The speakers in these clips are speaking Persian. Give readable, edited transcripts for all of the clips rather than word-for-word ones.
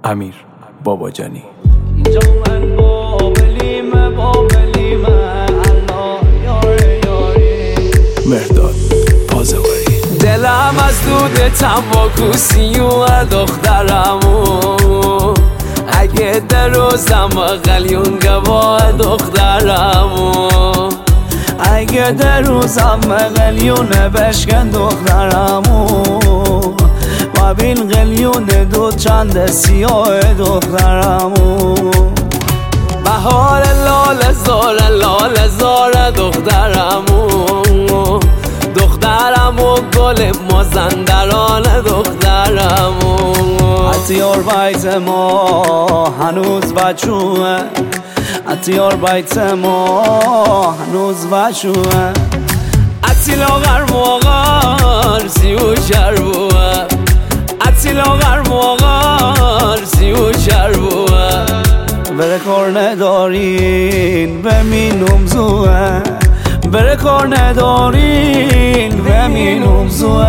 امیر باباجانی. اینجا من بابلیم الله یاره یاری مرداد پازواری. دلم از دود تنباکوسی و دخترمو اگه در روزم قلیون گواه دخترمو اگه در روزم قلیون بشکن دخترمو و بین قلیون دو چند سیاه دخترمو بهار لال زار دخترمو دخترمو گل مازندران دخترمو اتیار بیت ما هنوز بچوه اتیار بیت ما هنوز بچوه اتیلا غرموغار سیو شربوه اتیلا غرموغار سیو شربوه بره کار ندارین بمینم زوه بره کار ندارین بمینم زوه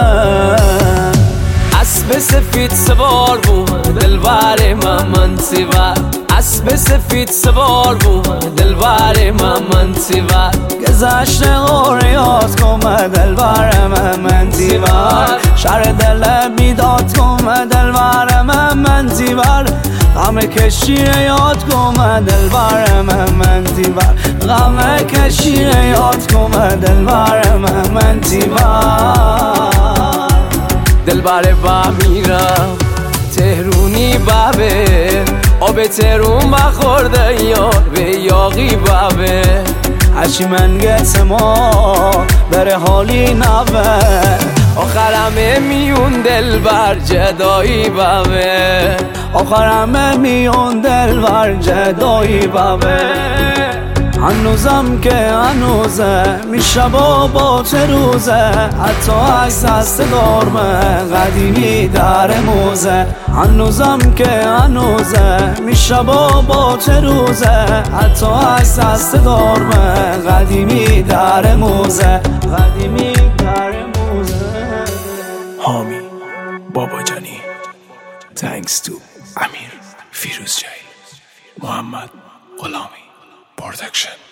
اسب سفید سوار بود دلبر من سیور اسب سفید سوار بود دلبر من سیور گذشت غوریات کم دلبر من سیور شر دل بیداد کم دلبر من سیور غم کشیر یاد کم دلبر من سیور غم کشیر یاد کم دلبر من سیور دلبر با میرم تهرونی بابه آب تهرون بخورده یار به یاقی بابه هرچی من گت ما بره حالی نبه آخرم میون دلبر جدایی بابه آخرم میون دلبر جدایی بابه هنوزم که هنوزه میشه با روزه حتی عکس هست دارمه قدیمی در موزه هنوزم که هنوزه میشه با روزه حتی عکس هست دارمه قدیمی در موزه قدیمی در موزه. حامی باباجانی. Thanks to امیر فیروزجایی. محمد غلامی Production.